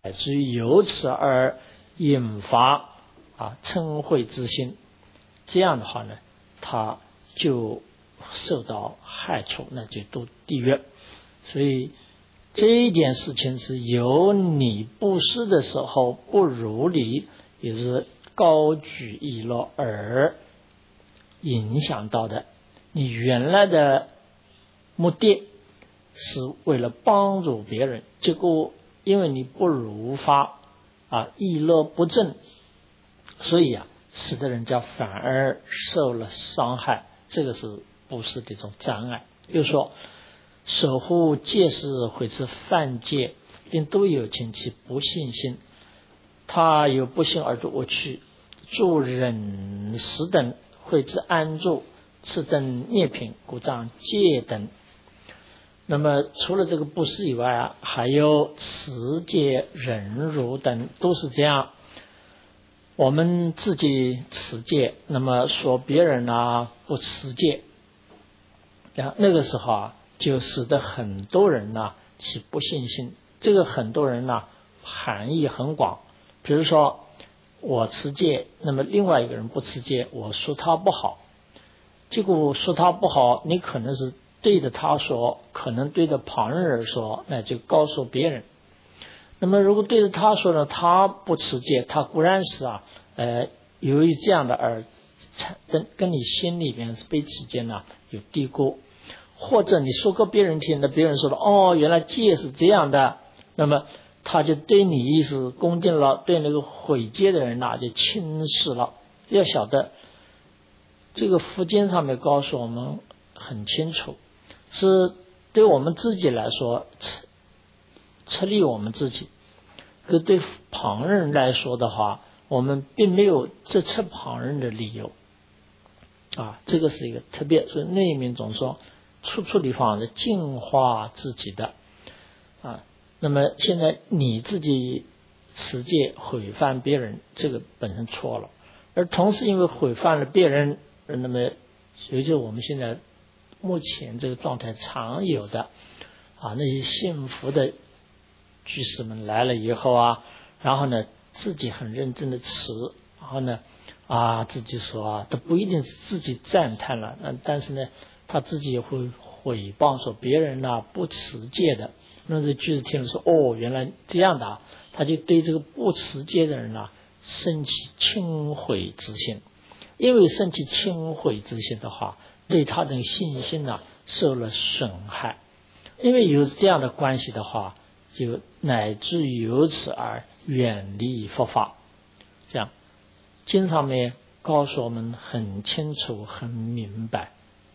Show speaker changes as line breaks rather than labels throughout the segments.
至于由此而引发嗔恚之心，这样的话呢，他就受到害处，那就堕地狱。所以这一件事情是由你布施的时候不如理，也是高举逸乐而影响到的。你原来的目的是为了帮助别人，结果因为你不如法逸乐不正，所以使得人家反而受了伤害，这个是布施的一种障碍。就是说守护戒事毁持犯戒，并都有情其不信心，他有不幸而度恶趣，助忍食等毁之安住，此等孽品，故障戒等。那么除了这个布施以外还有持戒忍辱等，都是这样。我们自己持戒，那么说别人不持戒，那个时候就使得很多人起不信心。这个很多人含义很广，比如说我持戒，那么另外一个人不持戒，我说他不好，结果说他不好，你可能是对着他说，可能对着旁人说，那就告诉别人。那么如果对着他说呢，他不持戒，他固然是由于这样的而跟你心里边彼此间有低估，或者你说给别人听，那别人说了原来戒是这样的，那么他就对你意思恭敬了，对那个毁戒的人就轻视了。要晓得这个佛经上面告诉我们很清楚，是对我们自己来说吃力我们自己，可对旁人来说的话，我们并没有这吃旁人的理由这个是一个特别。所以内面总说处处地方是净化自己的那么现在你自己持戒毁犯别人，这个本身错了，而同时因为毁犯了别人，那么随着我们现在目前这个状态常有的那些幸福的居士们来了以后然后呢自己很认真的持，然后呢自己说他不一定是自己赞叹了，但是呢他自己也会毁谤说别人不持戒的。那这居士听了说原来这样的他就对这个不持戒的人生起轻毁之心，因为生起轻毁之心的话，对他的信心受了损害。因为有这样的关系的话，就乃至于由此而远离佛法。这样经上面告诉我们很清楚很明白，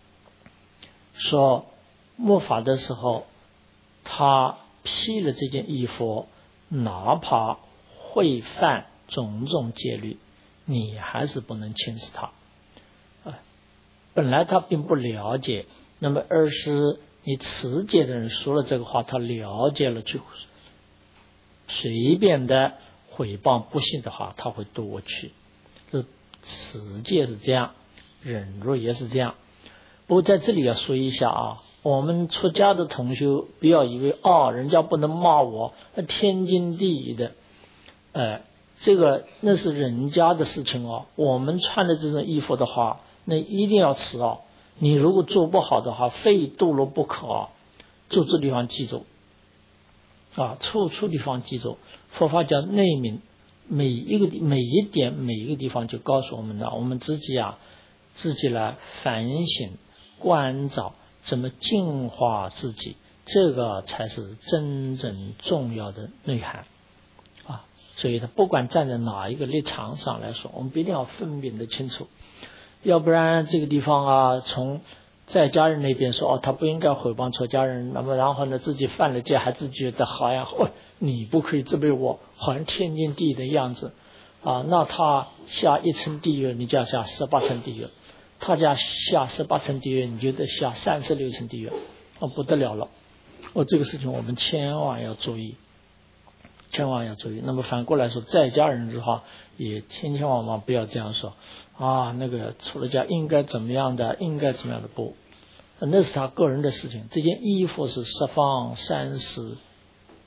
说末法的时候他披了这件衣服，哪怕会犯种种戒律，你还是不能轻视他本来他并不了解，那么而是你持戒的人说了这个话，他了解了，就随便的毁谤不信的话，他会堕过去。这持戒是这样，忍辱也是这样。不过在这里要说一下我们出家的同修不要以为人家不能骂我，天经地义的这个那是人家的事情我们穿的这种衣服的话，那一定要持你如果做不好的话，非堕落不可就这地方记住处处地方记住。佛法讲内明，每一个地方就告诉我们的，我们自己来反省关照，怎么净化自己，这个才是真正重要的内涵所以他不管站在哪一个立场上来说，我们一定要分辨得清楚，要不然这个地方从在家人那边说他不应该毁谤出家人，那么然后呢自己犯了戒，还自己觉得好像你不可以责备我，好像天经地义的样子那他下1层地狱，你就要下18层地狱，他家下18层地狱，你就得下36层地狱不得了了这个事情我们千万要注意。那么反过来说，在家人的话也千万不要这样说那个出了家应该怎么样的不，那是他个人的事情。这件衣服是十方三世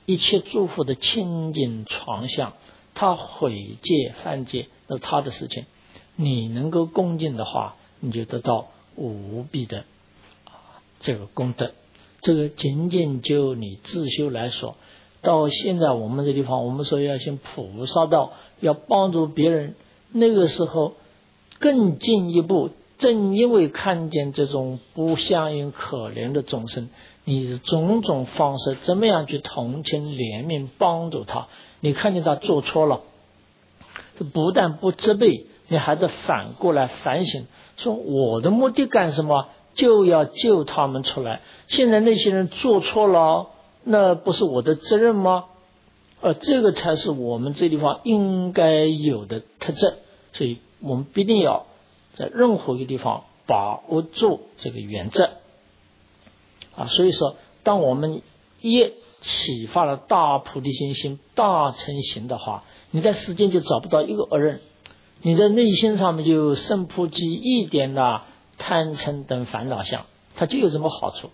一切诸佛的清净床相，他毁戒犯戒那是他的事情，你能够恭敬的话，你就得到无比的这个功德。这个仅仅就你自修来说，到现在我们这地方，我们说要行菩萨道，要帮助别人，那个时候更进一步，正因为看见这种不相应可怜的众生，你种种方式怎么样去同情怜悯帮助他，你看见他做错了，不但不责备，你还得反过来反省，说我的目的干什么，就要救他们出来，现在那些人做错了，那不是我的责任吗？这个才是我们这地方应该有的特质，所以我们必定要在任何一个地方把握住这个原则所以说当我们一启发了大菩提心行大乘行的话，你在世间就找不到一个恶人，你的内心上面就生不及一点的贪嗔等烦恼相，它就有什么好处？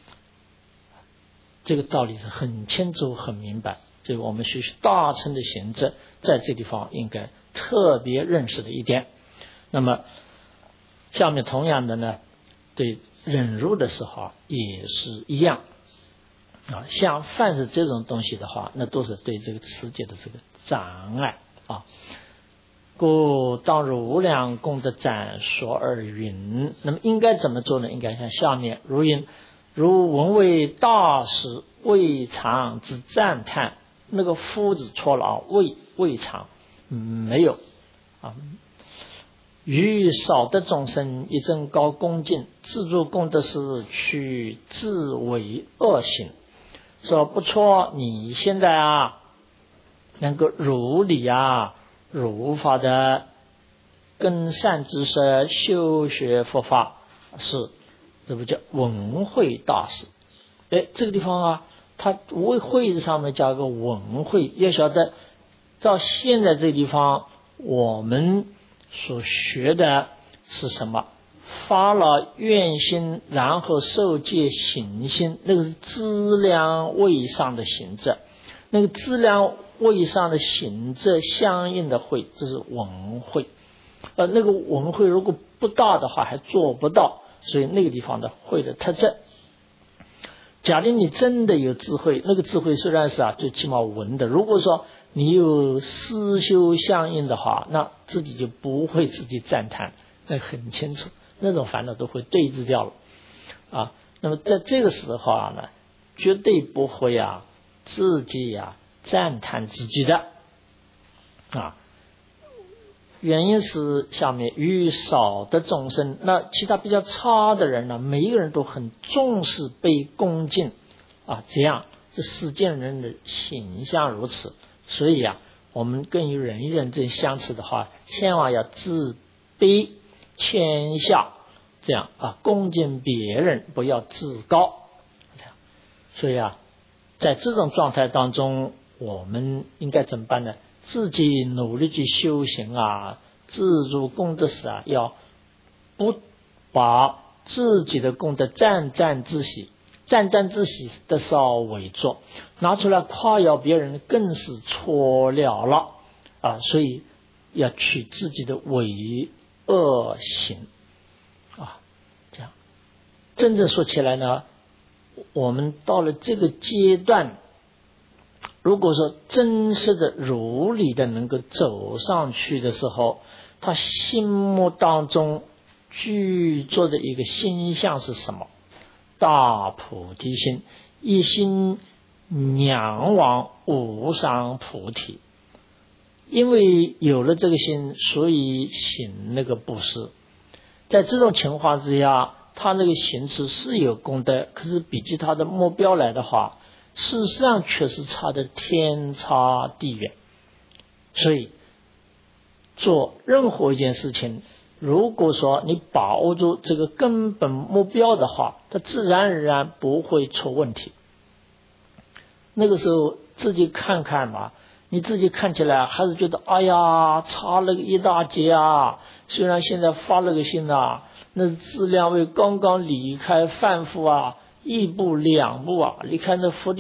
这个道理是很清楚很明白，所以我们学习大乘的行者在这地方应该特别认识的一点。那么下面同样的呢，对忍辱的时候也是一样像凡是这种东西的话，那都是对这个持戒的这个障碍故当如无量功德赞说而云。那么应该怎么做呢？应该像下面如云：如闻为大师未尝之赞叹，那个夫子错了未尝没有于少得众生一真高恭敬，自助功德时去自为恶行。说不错，你现在能够如理如法的根善知识修学佛法，是这不叫文慧大师。这个地方他为慧字上面加个文慧，要晓得到现在这个地方我们所学的是什么？发了愿心，然后受戒行心，那个是资粮位上的行者，那个资粮位上的行者相应的慧，这是文慧。那个文慧如果不大的话还做不到，所以那个地方的慧的特质。假定你真的有智慧，那个智慧虽然是最起码闻的，如果说你有思修相应的话，那自己就不会自己赞叹，那很清楚，那种烦恼都会对治掉了那么在这个时候呢，绝对不会自己赞叹自己的原因是下面于少的众生，那其他比较差的人呢，每一个人都很重视被恭敬这样这世间人的形象如此，所以我们跟人与人这相处的话，千万要自卑谦下，这样恭敬别人，不要自高。所以在这种状态当中，我们应该怎么办呢？自己努力去修行自助功德时要不把自己的功德沾沾自喜的稍微做，拿出来夸耀别人更是错了所以要取自己的为恶行这样真正说起来呢，我们到了这个阶段，如果说真实的如理的能够走上去的时候，他心目当中具足的一个心相是什么？大菩提心，一心仰望无上菩提。因为有了这个心，所以行那个布施。在这种情况之下，他那个行持是有功德，可是比起他的目标来的话，事实上却是差的天差地远。所以做任何一件事情，如果说你把握住这个根本目标的话，它自然而然不会出问题。那个时候自己看看嘛，你自己看起来还是觉得哎呀差了个一大截虽然现在发了个心那质量为刚刚离开凡夫一步两步离开那福地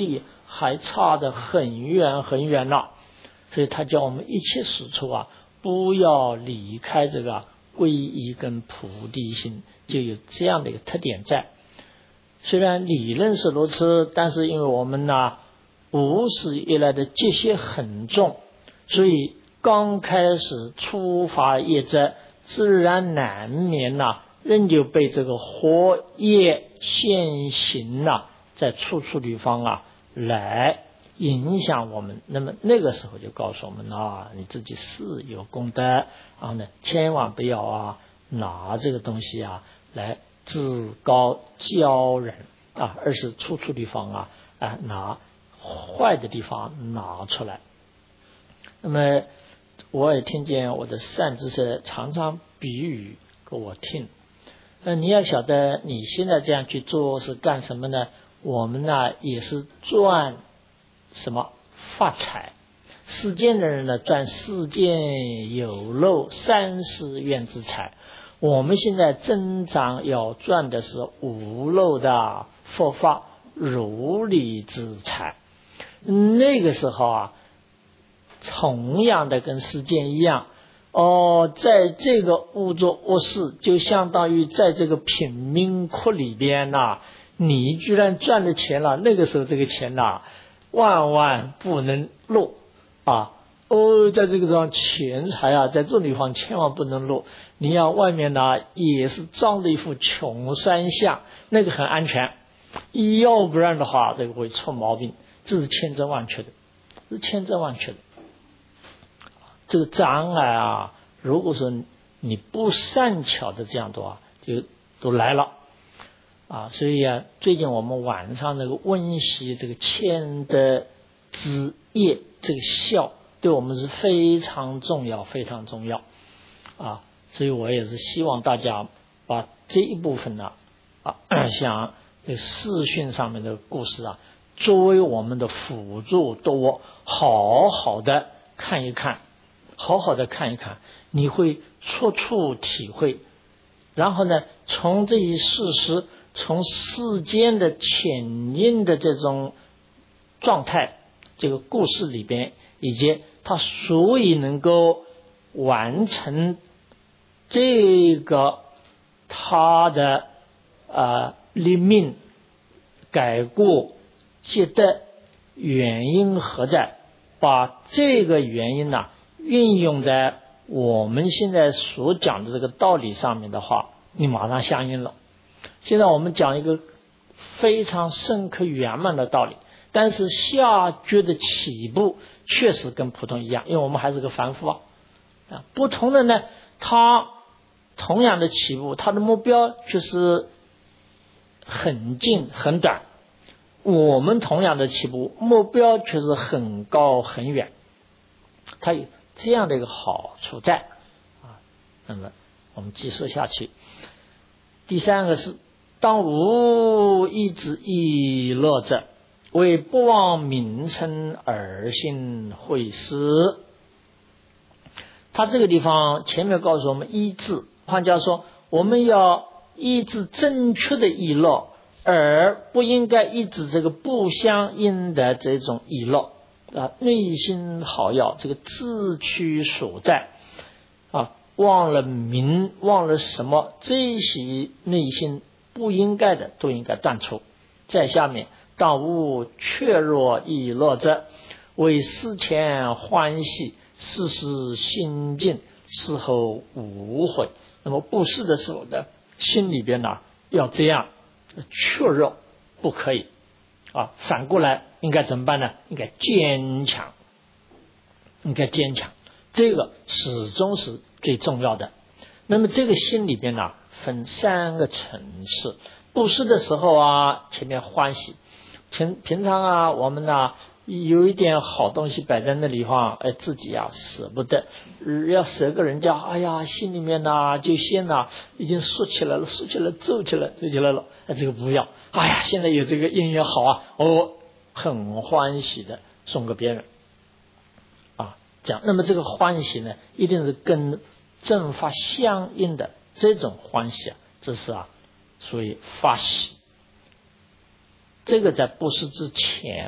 还差得很远很远了。所以他叫我们一切时处啊，不要离开这个皈依跟菩提心，就有这样的一个特点在。虽然理论是如此，但是因为我们无始以来的结些很重，所以刚开始初发业者，自然难免仍旧被这个活业现行在处处地方来影响我们。那么那个时候就告诉我们你自己是有功德，然后呢千万不要拿这个东西来自高骄人而是处处地方拿坏的地方拿出来。那么我也听见我的善知识常常比喻给我听，你要晓得你现在这样去做是干什么呢？我们也是赚什么发财。世间的人赚世间有漏30愿之财，我们现在增长要赚的是无漏的佛法如理之财。那个时候同样的跟世间一样在这个物作恶事，就相当于在这个贫民窟里边你居然赚了钱了。那个时候这个钱万万不能漏在这个地方钱财在这种地方千万不能漏。你要外面也是装着一副穷酸相，那个很安全，要不然的话这个会出毛病。这是千真万确的，是千真万确的。这个障碍如果说你不善巧的这样做就都来了所以最近我们晚上这个温习这个谦德之业，这个孝对我们是非常重要非常重要所以我也是希望大家把这一部分像这视讯上面的故事作为我们的辅助，都好好的看一看，好好的看一看，你会处处体会，然后呢从这些事实，从世间的潜因的这种状态，这个故事里边，以及他所以能够完成这个他的立命改过戒德原因何在，把这个原因运用在我们现在所讲的这个道理上面的话，你马上相应了。现在我们讲一个非常深刻圆满的道理，但是下觉的起步确实跟普通一样，因为我们还是个凡夫不同的呢，他同样的起步，他的目标就是很近很短，我们同样的起步，目标却是很高很远，它有这样的一个好处在那么我们继续下去。第三个是当无一之意乐者，为不忘名称而行会师。他这个地方前面告诉我们依止，换句话说，我们要依止正确的意乐，而不应该依止这个不相应的这种意乐内心好要这个自取所在忘了名，忘了什么，这些内心不应该的都应该断除。在下面，当无确若意乐者，为事前欢喜，事事心静，事后无悔。那么布施的时候的心里边要这样确认，不可以反过来应该怎么办呢？应该坚强，应该坚强，这个始终是最重要的。那么这个心里边分3个层次。布施的时候前面欢喜，平常我们有一点好东西摆在那里方，自己舍不得，要舍个人家，哎呀，心里面就先已经竖起来了，竖起来，皱起来了，这个不要，哎呀，现在有这个因缘好很欢喜的送给别人这样。那么这个欢喜呢，一定是跟正法相应的这种欢喜这是属于发喜。这个在布施之前，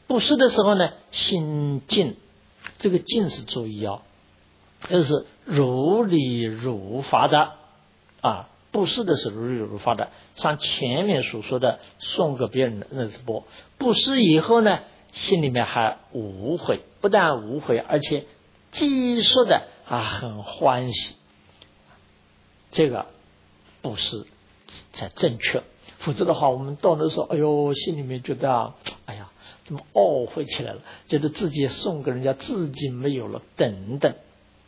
布施的时候呢，心静，这个静是注意就是如理如法的布施的是如理如法的，像前面所说的送给别人的那是布施以后呢，心里面还无悔，不但无悔，而且积说的很欢喜，这个布施才正确。否则的话，我们到那时候，哎呦，心里面觉得哎呀，怎么懊悔起来了，觉得自己送给人家，自己没有了，等等。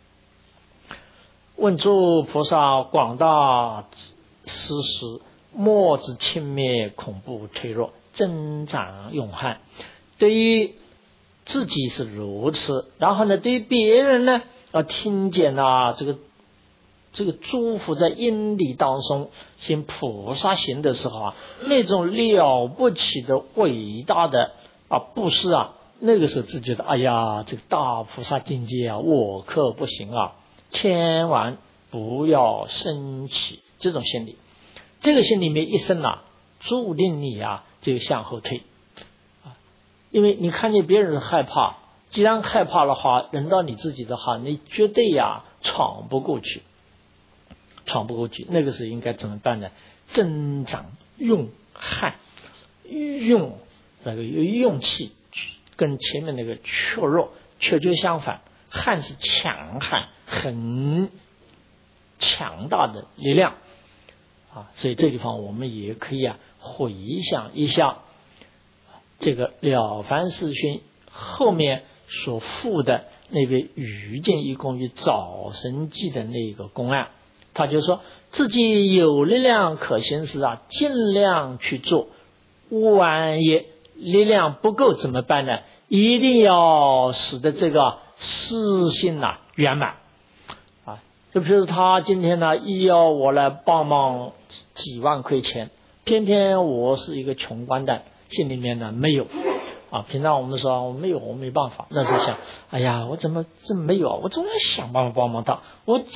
问诸菩萨广大施时，莫之轻蔑，恐怖脆弱，增长永汉。对于自己是如此，然后呢，对于别人呢，听见这个诸佛在因理当中行菩萨行的时候那种了不起的伟大的布施那个时候自己觉得哎呀，这个大菩萨境界我可不行千万不要升起这种心理，这个心里面一生注定你就向后退因为你看见别人害怕，既然害怕的话，轮到你自己的话，你绝对闯不过去，那个是应该怎么办呢？增长用汉，用那个用气，跟前面那个怯弱却就相反，汉是强悍，很强大的力量所以这地方我们也可以回想一下这个了凡四训后面所附的那个愚见一功于早生记的那个公案，他就说自己有力量可行时尽量去做，万一力量不够怎么办呢？一定要使得这个私心圆满就比如他今天要我来帮忙几万块钱，偏偏我是一个穷光蛋，心里面没有平常我们说我没有，我没办法，那时候想哎呀，我怎么这么没有我总要想办法帮忙他，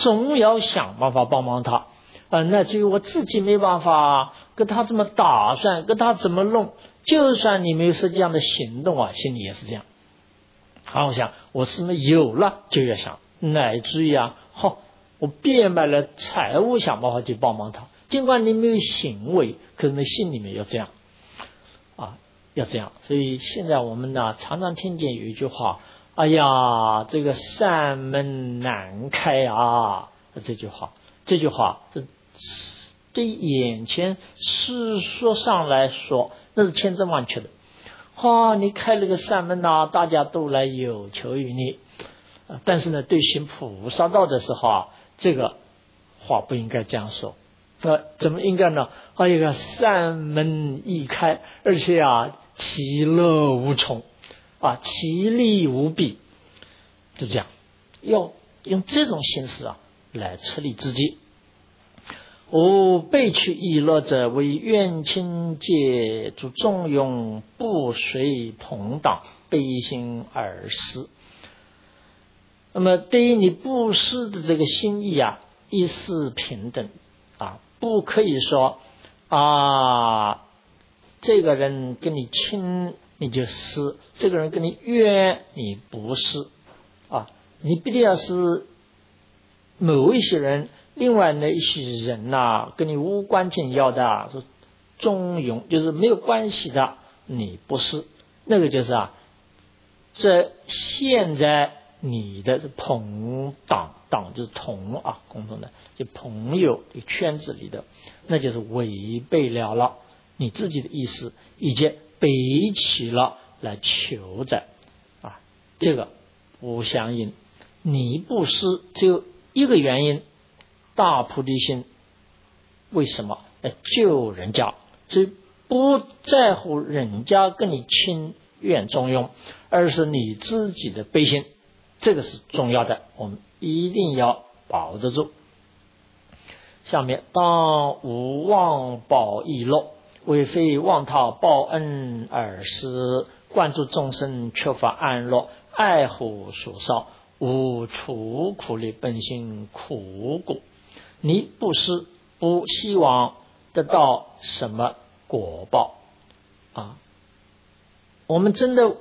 那至于我自己没办法跟他这么打算，跟他怎么弄，就算你没有实际上的行动心里也是这样我想我是不是有了就要想，乃至于我变卖了财物想办法去帮忙他，尽管你没有行为，可是你心里面要这样要这样。所以现在我们常常听见有一句话，哎呀，这个善门难开这句话这对眼前世说上来说那是千真万确的你开了个善门大家都来有求于你但是呢，对行菩萨道的时候这个话不应该这样说怎么应该呢？一个善门易开，而且其乐无穷其利无比，就这样要用这种形式来策立自己。备取易乐者，为愿亲戒诸众用，不随朋党，悲心而施。那么对于你布施的这个心意一视平等不可以说这个人跟你亲你就施，这个人跟你冤你不施你必定要是某一些人，另外的一些人跟你无关紧要的说中庸，就是没有关系的你不施，那个就是这现在你的朋党就是同共同的就朋友的圈子里的，那就是违背了你自己的意思，以及背起了来求的这个不相应。你不施只有一个原因，大菩提心，为什么来救人家？所以不在乎人家跟你亲怨中庸，而是你自己的悲心，这个是重要的，我们一定要保得住。下面当无忘报亦乐，为非忘他报恩而施，关注众生缺乏安乐，爱护所少，无除苦力，本性苦果。你不是不希望得到什么果报我们真的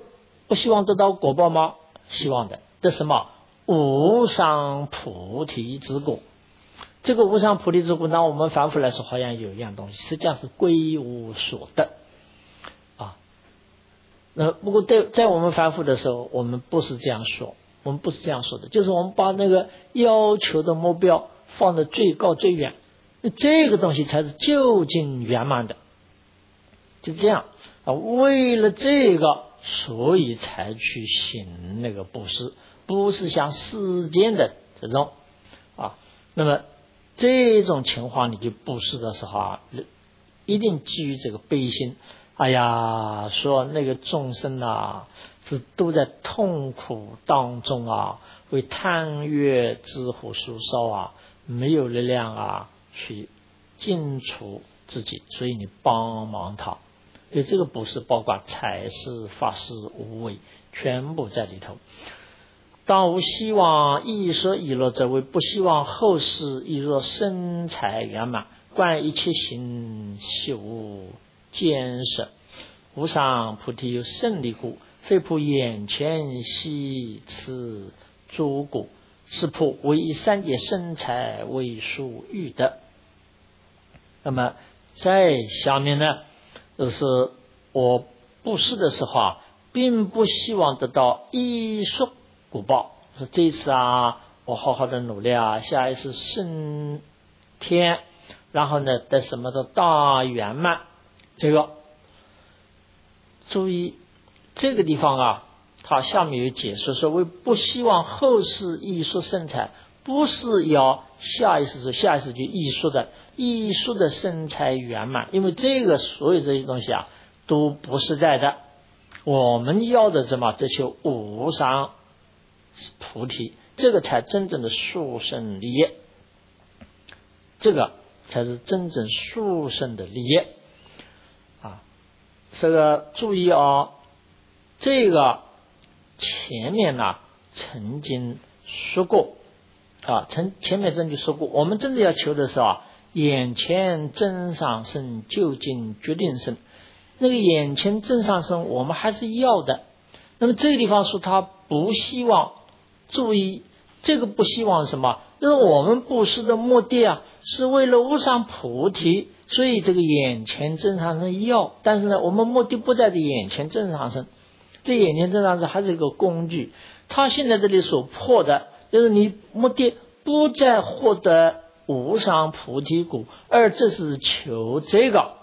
不希望得到果报吗？希望的。这什么？无上菩提之果。这个无上菩提之果，那我们凡夫来说好像有一样东西，实际上是归无所得啊。那不过在我们凡夫的时候，我们不是这样说，我们不是这样说的，就是我们把那个要求的目标放得最高最远，这个东西才是究竟圆满的。就这样啊，为了这个，所以才去行那个布施，不是像世间的这种啊。那么这种情况，你就布施的时候啊，一定基于这个悲心。哎呀，说那个众生啊，是都在痛苦当中啊，为贪欲之火烧烧啊，没有力量啊去净除自己，所以你帮忙他。所以这个布施包括财施、法施、无为，全部在里头。当无希望亦说已落者，为不希望后世亦若身财圆满，观一切行悉无坚舍。无上菩提有胜利故，非普眼前悉此诸故，是普唯以三界身财为属欲的。那么在下面呢，就是我布施的时候啊，并不希望得到一束果报，说这一次啊，我好好的努力啊，下一次升天，然后呢得什么的大圆满。这个注意这个地方啊，它下面有解释说，为不希望后世艺术生财，不是要下一世就艺术的生财圆满，因为这个所有这些东西啊都不实在的。我们要的什么？这就无上菩提，这个才真正的殊胜利业，这个才是真正殊胜的利业啊！这个注意啊，这个前面呢曾经说过啊，前面真就说过，我们真的要求的是啊，眼前真上身，究竟决定身。那个眼前正上身我们还是要的，那么这个地方说他不希望，注意这个不希望什么？就是我们布施的目的啊，是为了无上菩提，所以这个眼前正上身要，但是呢，我们目的不在这眼前正上身，这眼前正上身还是一个工具。他现在这里所破的，就是你目的不在获得无上菩提果，而这是求这个。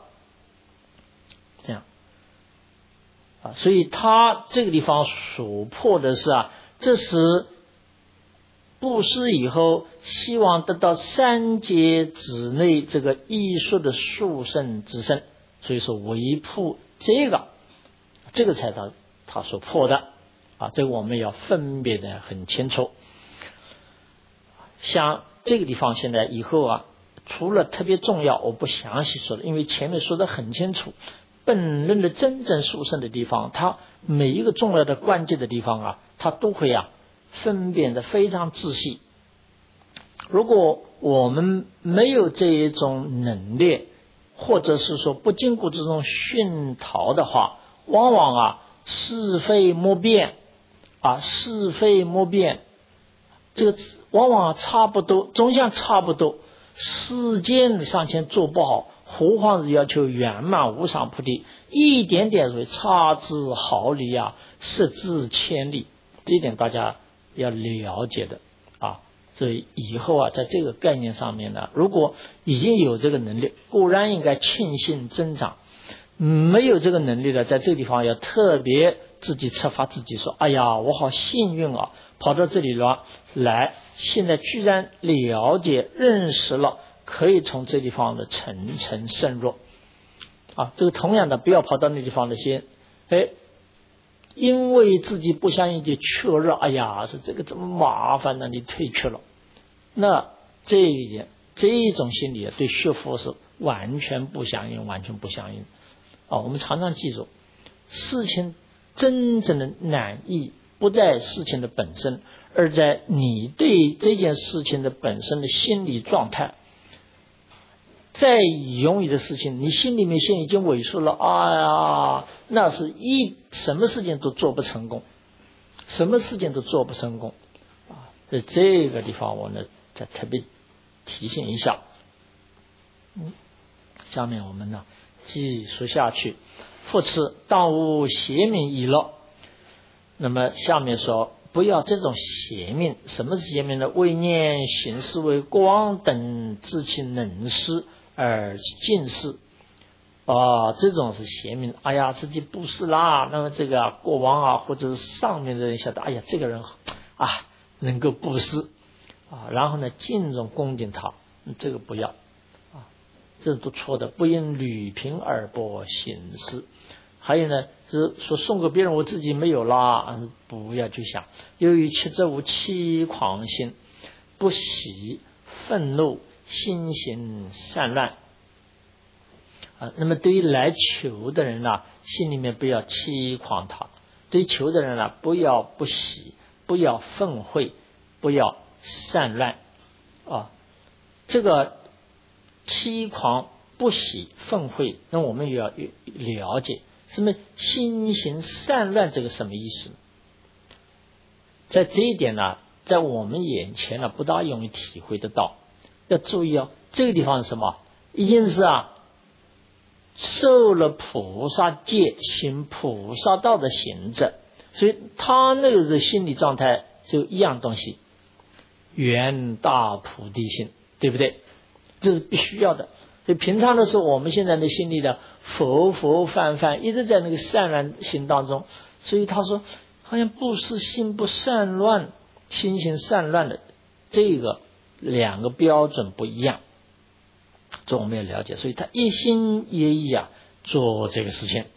所以他这个地方所破的是啊，这是布施以后希望得到三界之内这个艺术的殊胜之身，所以说为破这个才他所破的啊，这个我们要分别的很清楚。像这个地方现在以后啊，除了特别重要我不详细说的，因为前面说的很清楚，本论的真正殊胜的地方，它每一个重要的关键的地方啊，它都会啊分辨的非常仔细。如果我们没有这一种能力，或者是说不经过这种熏陶的话，往往啊是非莫辨，这个往往差不多，总像差不多，世间上前做不好，何况是要求圆满无上菩提，一点点所谓差之毫厘啊，失之千里，这一点大家要了解的啊。所以以后啊，在这个概念上面呢，如果已经有这个能力，固然应该庆幸增长，没有这个能力的，在这个地方要特别自己策发自己说，哎呀，我好幸运啊，跑到这里来，现在居然了解认识了，可以从这地方的层层渗入啊。这个同样的，不要跑到那地方的先因为自己不相应就怯热，哎呀，说这个这么麻烦呢，你退却了。那这一种心理对学佛是完全不相应啊。我们常常记住，事情真正的难易不在事情的本身，而在你对这件事情的本身的心理状态。 再容易的事情，你心里面现在已经萎缩了，哎呀，那是什么事情都做不成功，什么事情都做不成功啊！在这个地方，我呢再特别提醒一下。下面我们呢继续下去，复次，当无邪命已乐。那么下面说，不要这种邪命。什么是邪命呢？为念行事为国王等知其能事而尽事这种是邪命。哎呀，自己布施啦，那么这个国王啊，或者是上面的人晓得，哎呀，这个人能够布施然后呢敬重恭敬他，这个不要这都错的，不应履贫而不行事。还有呢，是说送给别人，我自己没有啦，不要去想。由于七则无欺狂心，不喜愤怒，心行散乱那么对于来求的人心里面不要欺狂他；对于求的人不要不喜，不要愤恚，不要散乱这个欺狂、不喜、愤恚，那我们也要了解什么心行散乱，这个什么意思？在这一点在我们眼前不大容易体会得到。要注意这个地方是什么？一定是受了菩萨戒，行菩萨道的行者，所以他那个的心理状态就一样东西，圆大菩提心，对不对？这是必须要的。所以平常的时候，我们现在的心里的浮浮泛泛，一直在那个散乱心当中。所以他说，好像不是心不散乱，心行散乱的这个两个标准不一样，这我们要了解。所以他一心一意做这个事情。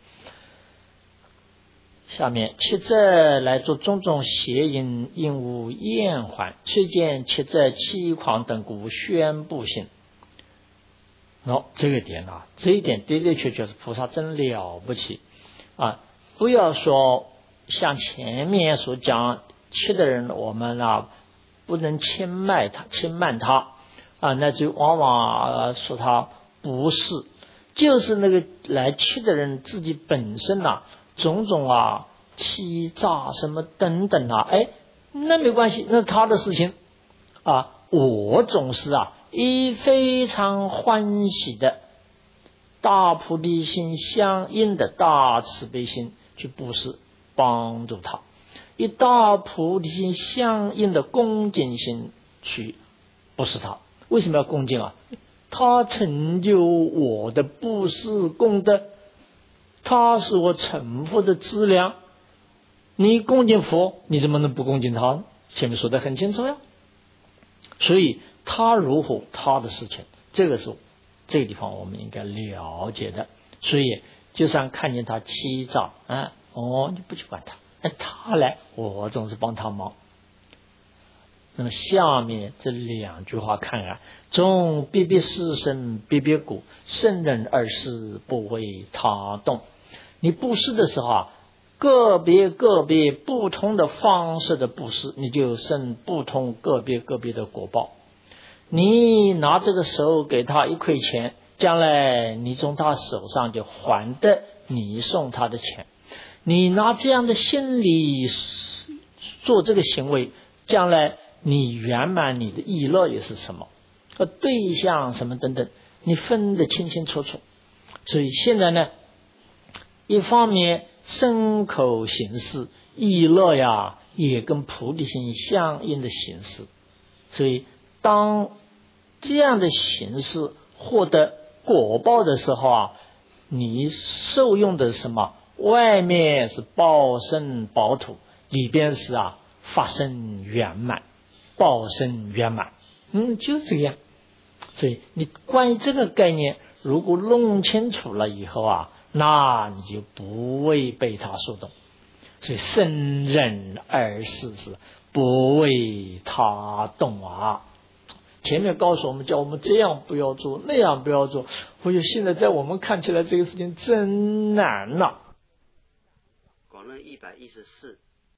下面七则来做种种邪淫，应无厌缓，虽见七则欺狂等故，宣布性。这个点这一点的的确确是菩萨真了不起不要说像前面所讲七的人，我们不能轻慢他那就往往说他不是，就是那个来七的人自己本身种种欺诈什么等等那没关系，那是他的事情我总是以非常欢喜的大菩提心相应的大慈悲心去布施帮助他，以大菩提心相应的恭敬心去布施他。为什么要恭敬他成就我的布施功德，他是我成佛的资粮。你恭敬佛，你怎么能不恭敬他？前面说的很清楚所以他如何他的事情，这个是这个地方我们应该了解的。所以就算看见他欺诈你不去管他，他来我总是帮他忙。那么下面这两句话看终别别事生，别别故，圣人而事不为他动。你布施的时候个别不同的方式的布施，你就生不同个别的果报。你拿这个手给他1块钱，将来你从他手上就还得你送他的钱。你拿这样的心理做这个行为，将来你圆满你的意乐也是什么对象什么等等，你分得清清楚楚。所以现在呢，一方面身口行事意乐也跟菩提心相应的行事，所以当这样的形式获得果报的时候你受用的是什么？外面是报身宝土，里边是发生圆满，报身圆满就这样。所以你关于这个概念如果弄清楚了以后那你就不会被他所动。所以圣人而事是不为他动前面告诉我们，叫我们这样不要做，那样不要做。现在在我们看起来这个事情真难
广论114